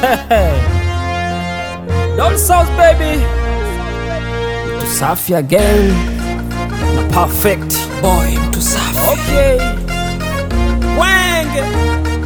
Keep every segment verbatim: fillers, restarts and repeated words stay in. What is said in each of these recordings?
Don't South baby. Mtu safi again na perfect boy mtu safi. Okay. Wenge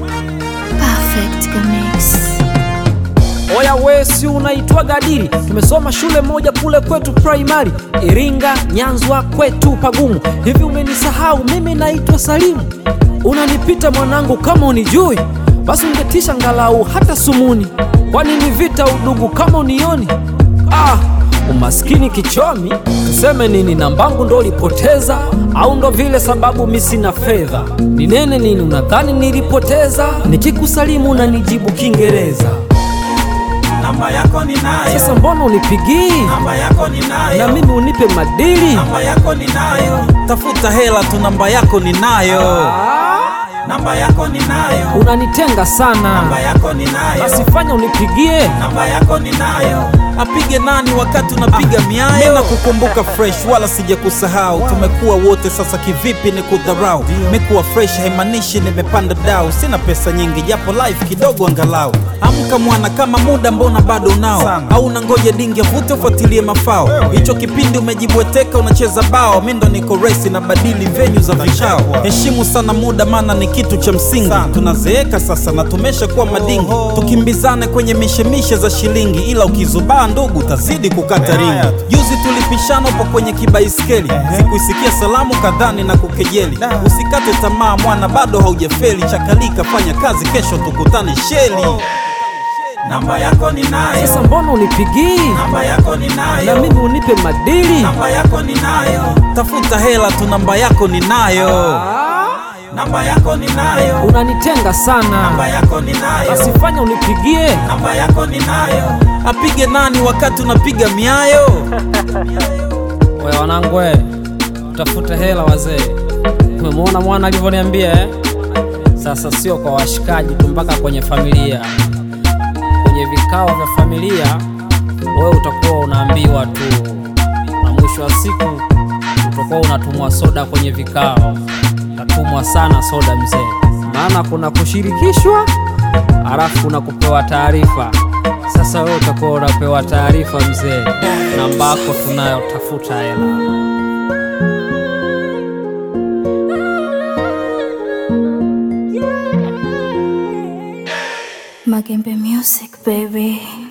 Perfect Mix. Oya we si unaitwa Gadiri. Tumesoma shule moja kule kwetu primary Iringa, Nyanzwa kwetu pagumu. Hivi umenisahau mimi naitwa Salimu? Unanipita mwanangu kama unijui? Basi ungetisha ngalau hata sumuni. Kwani ni vita udugu kama unioni? Ah, umaskini kichomi. Tuseme nini, nambangu ndo lipoteza? Au ndo vile sababu mimi sina fedha? Ni nene nini unadhani nilipoteza? Nikikusalimu unanijibu Kiingereza. Namba yako ninayo. Sasa mbona unipigii? Namba yako ninayo. Na mimi unipe madili. Namba yako ninayo. Tafuta hela tu, namba yako ninayo. Ah, Namba yako ninayo. unanitenga sana. Namba yako ninayo. Basi fanya unipigie. Namba yako ninayo. Apige nani wakati unapiga miayo? Mimi nakukumbuka fresh wala sijakusahau. Tumekuwa wote sasa kivipi ni kudharau? Nimekuwa fresh haimanishi nimepanda dau. Sina pesa nyingi japo life kidogo angalau. Amka mwana kama muda mbona bado unao? Au unangoja dingi avute ufuatilie mafao? Hicho kipindi umejibweteka unacheza bao. Mimi ndo niko race na badili venue za vikao. Heshimu sana muda maana ni kitu cha msingi. Tunazeeka sasa na tumesha kuwa madingi. Tukimbizane kwenye mishemishe za shilingi, ila ukizubaa ndugu tazidi kukata ringi. Juzi tulipishana upo kwenye kibaiskeli, sikuisikia salamu kadhani na kukejeli. Usikate tamaa mwana bado haujafeli, chakalika fanya kazi kesho tukutane sheli. Namba yako ninayo. Sasa mbona unipigii? Namba yako ninayo. Na mimi unipe madili. Namba yako ninayo. Tafuta hela tu, namba yako ninayo. Ah, Namba yako ninayo. unanitenga sana. Namba yako ninayo. Basi fanya unipigie. Namba yako ninayo. Apige nani wakati unapiga miayo? Oya wanangu we, utafute hela wazee. Umemwona mwana alivyoniambia eh? Sasa sio kwa washikaji tu, mpaka kwenye familia. Kwenye vikao vya familia wewe utakuwa unaambiwa tu, na mwisho wa siku utakuwa unatumwa soda kwenye vikao. Utatumwa sana soda mzee, maana kuna kushirikishwa halafu kuna kupewa taarifa. Sasa wewe utakuwa unapewa taarifa mzee. Namba yako tunayo, tafuta hela. Magembe Music baby.